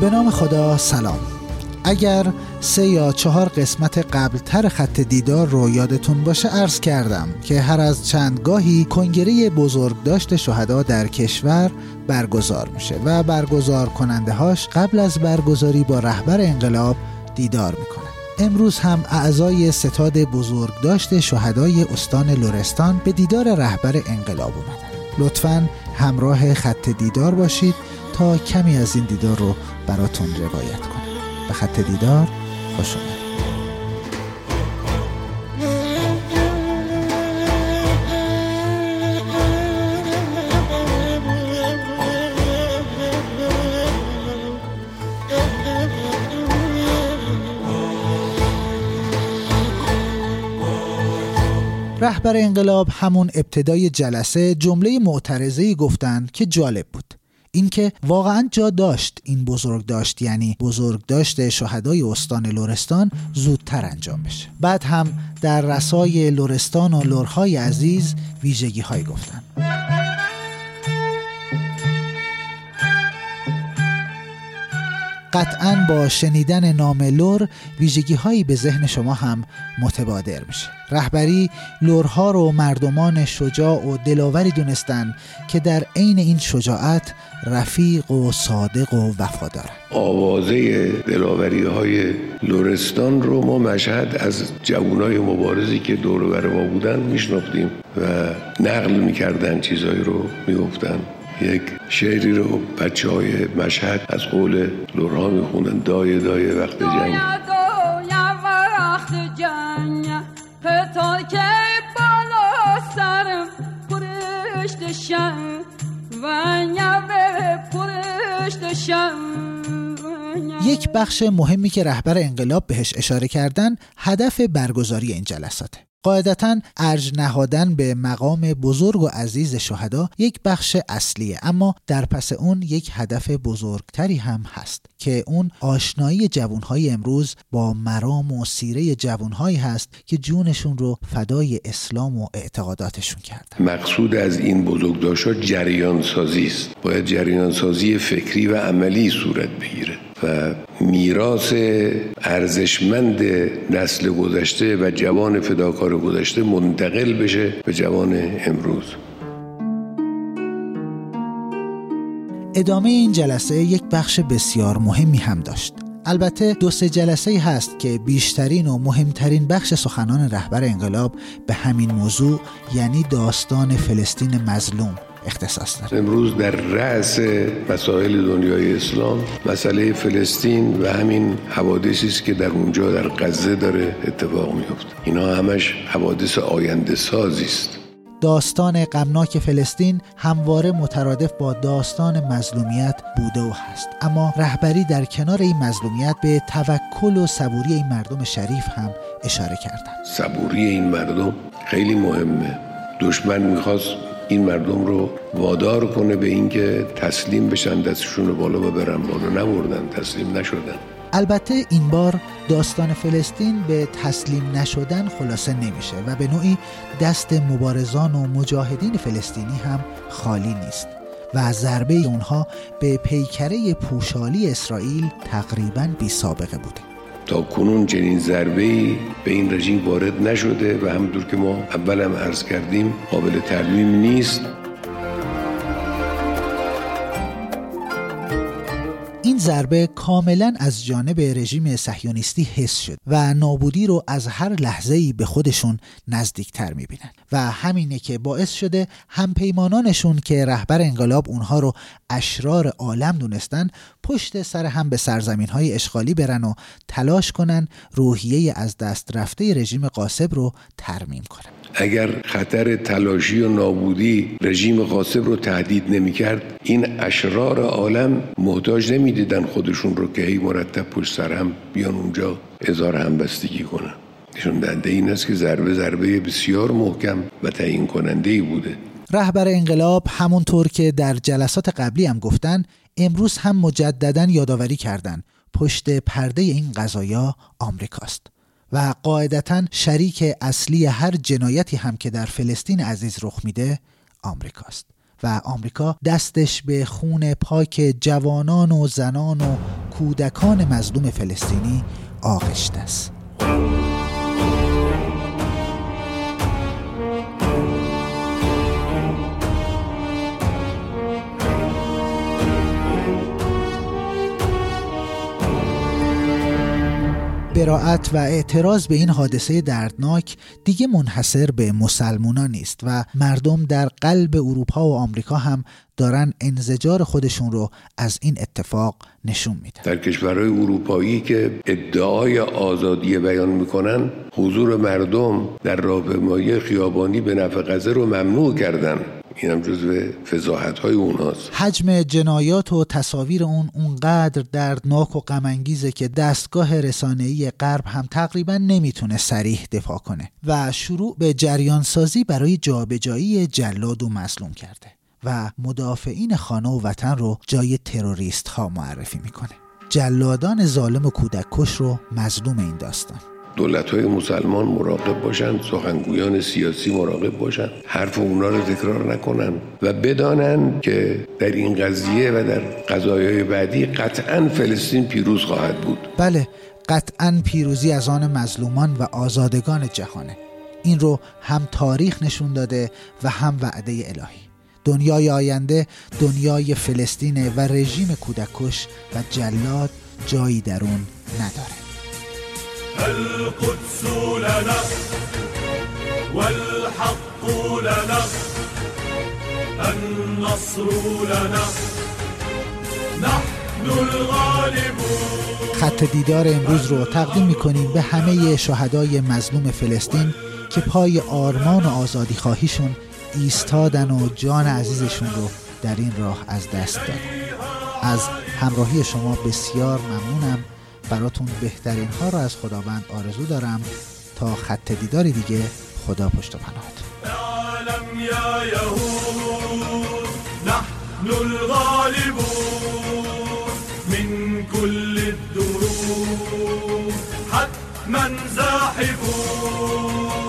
به نام خدا. سلام. اگر 3 یا 4 قسمت قبلتر خط دیدار رو یادتون باشه عرض کردم که هر از چند گاهی کنگره بزرگداشت شهدا در کشور برگزار میشه و برگزار کننده هاش قبل از برگزاری با رهبر انقلاب دیدار میکنن. امروز هم اعضای ستاد بزرگداشت شهدای استان لرستان به دیدار رهبر انقلاب اومدن. لطفاً همراه خط دیدار باشید تا کمی از این دیدار رو براتون روایت کنم. به خط دیدار خوش اومدید. رهبر انقلاب همون ابتدای جلسه جمله معترضه‌ای گفتن که جالب بود. این که واقعا جا داشت این بزرگداشت، یعنی بزرگداشت شهدای استان لرستان، زودتر انجام بشه. بعد هم در رسای لرستان و لرهای عزیز ویژگی های گفتن. قطعاً با شنیدن نام لر ویژگی هایی به ذهن شما هم متبادر میشه. رهبری لرها رو مردمان شجاع و دلاوری دونستن که در عین این شجاعت رفیق و صادق و وفادارن. آوازه دلاوری های لرستان رو ما مشهد از جوانای مبارزی که دور و بر ما بودن میشناختیم و نقل میکردن، چیزایی رو میگفتن. یک شعری رو بچه‌های مشهد از قول لرها میخوندن: دایه دایه وقت جنگ. یک بخش مهمی که رهبر انقلاب بهش اشاره کردن هدف برگزاری این جلساته. قاعدتاً ارج نهادن به مقام بزرگ و عزیز شهدا یک بخش اصلیه، اما در پس اون یک هدف بزرگتری هم هست که اون آشنایی جوانهای امروز با مرام و سیره جوانهایی هست که جونشون رو فدای اسلام و اعتقاداتشون کردن. مقصود از این بزرگداشت‌ها جریان سازی است. باید جریان سازی فکری و عملی صورت بگیره و میراث ارزشمند نسل گذشته و جوان فداکار گذشته منتقل بشه به جوان امروز. ادامه این جلسه یک بخش بسیار مهمی هم داشت. البته 2-3 جلسه هست که بیشترین و مهمترین بخش سخنان رهبر انقلاب به همین موضوع، یعنی داستان فلسطین مظلوم، اختصاص داره. امروز در رأس مسائل دنیای اسلام مسئله فلسطین و همین حوادثی است که در اونجا در غزه داره اتفاق میفته. اینا همش حوادث آینده سازی است. داستان غمناک فلسطین همواره مترادف با داستان مظلومیت بوده و هست، اما رهبری در کنار این مظلومیت به توکل و صبوری این مردم شریف هم اشاره کردن. صبوری این مردم خیلی مهمه. دشمن میخواست این مردم رو وادار کنه به اینکه تسلیم بشن، دستشون رو بالا ببرن بالا، نبردن، تسلیم نشدن. البته این بار داستان فلسطین به تسلیم نشدن خلاصه نمیشه و به نوعی دست مبارزان و مجاهدین فلسطینی هم خالی نیست و ضربه اونها به پیکره پوشالی اسرائیل تقریباً بی سابقه بوده. تا کنون چنین ضربه‌ای به این رژیم وارد نشده و همونطور که ما اول هم عرض کردیم قابل ترمیم نیست. این ضربه کاملا از جانب رژیم صهیونیستی حس شد و نابودی رو از هر لحظه‌ای به خودشون نزدیکتر می‌بینن و همینه که باعث شده همپیمانانشون که رهبر انقلاب اونها رو اشرار عالم دونستن پشت سر هم به سرزمین‌های اشغالی برن و تلاش کنن روحیه از دست رفته رژیم غاصب رو ترمیم کنن. اگر خطر تلاشی و نابودی رژیم غاصب رو تهدید نمی‌کرد، این اشرار عالم محتاج نمی‌دیدن خودشون رو که هی مرتب پشت سر هم بیان اونجا اظهار همبستگی کنن. نشون دهنده این است که ضربه بسیار محکم و تعیین کننده‌ای بوده. رهبر انقلاب همونطور که در جلسات قبلی هم گفتن، امروز هم مجدداً یادآوری کردن پشت پرده این قضایا آمریکاست و قاعدتاً شریک اصلی هر جنایتی هم که در فلسطین عزیز رخ میده آمریکاست و آمریکا دستش به خون پاک جوانان و زنان و کودکان مظلوم فلسطینی آغشته است. براءت و اعتراض به این حادثه دردناک دیگه منحصر به مسلمانان نیست و مردم در قلب اروپا و آمریکا هم دارن انزجار خودشون رو از این اتفاق نشون میدن. در کشورهای اروپایی که ادعای آزادی بیان میکنن، حضور مردم در راهپیمایی خیابانی به نفع غزه رو ممنوع کردن. این هم جزو فضاحت‌های اوناست. حجم جنایات و تصاویر اونقدر دردناک و غم‌انگیزه که دستگاه رسانه‌ای غرب هم تقریبا نمیتونه صریح دفاع کنه و شروع به جریان سازی برای جابجایی جلاد و مظلوم کرده و مدافعین خانه و وطن رو جای تروریست ها معرفی میکنه. جلادان ظالم و کودک کش رو مظلوم این داستان. دولت‌های مسلمان مراقب باشن، سخنگویان سیاسی مراقب باشن، حرف اونا رو تکرار نکنن و بدانن که در این قضیه و در قضایای بعدی قطعاً فلسطین پیروز خواهد بود. بله، قطعاً پیروزی از آن مظلومان و آزادگان جهانه. این رو هم تاریخ نشون داده و هم وعده الهی. دنیای آینده دنیای فلسطینه و رژیم کودککش و جلاد جایی در اون نداره. القدس لنا والحق لنا النصر لنا نحن الغالبون. خط دیدار امروز رو تقدیم می‌کنیم به همه شهدای مظلوم فلسطین که پای آرمان و آزادی خواهیشون ایستادن و جان عزیزشون رو در این راه از دست دادن. از همراهی شما بسیار ممنونم. براتون بهترین ها رو از خداوند آرزو دارم. تا خط دیداری دیگه، خدا پشت و پناهت. اعلم یا یهود نحن الغالبون من كل الدروب حتما زاحفون.